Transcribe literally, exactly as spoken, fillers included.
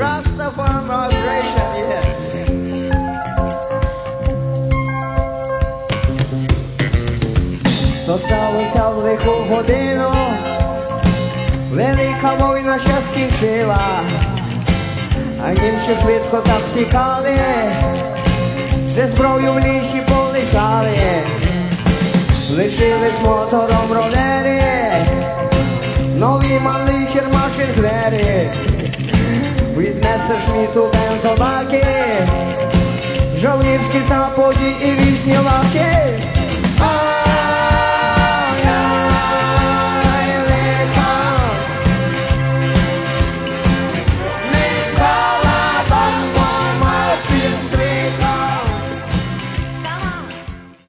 Rastafari migration, yes. Зосталося в лиху годину, велика війна ще скінчила, а німці швидко так втікали, вже зброю в лісі полишали, лишились мотором ролери, нові малий кермашин двері, від Месершмітту бензобаки, жовнівські западі і